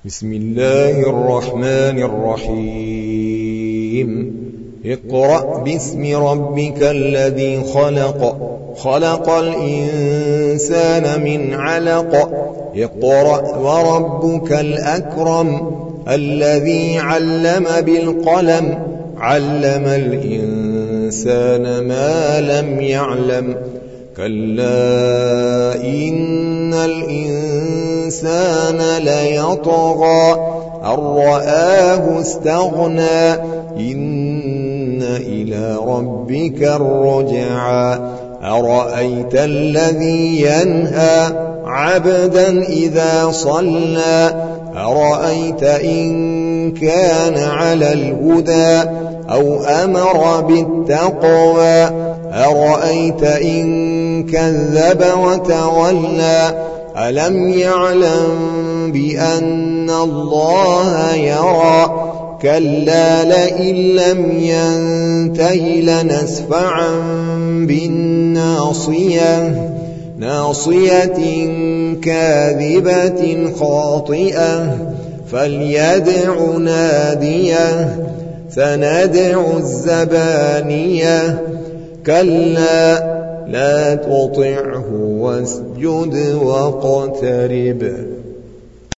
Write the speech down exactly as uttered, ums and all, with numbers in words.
بسم الله الرحمن الرحيم اقرأ باسم ربك الذي خلق خلق الإنسان من علق اقرأ وربك الأكرم الذي علم بالقلم علم الإنسان ما لم يعلم كلا إن الإنسان ليطغى أن رآه استغنى إن إلى ربك الرجعى أرأيت الذي ينهى عبدا إذا صلى أرأيت إن كان على الهدى أو أمر بالتقوى أرأيت إن كذب وتولى ألم يعلم بأن الله يرى كلا لئن لم ينته لنسفعا بالناصية ناصية كاذبة خاطئة فليدع ناديه سندع الزبانية كلا لا تطعه واسجد واقترب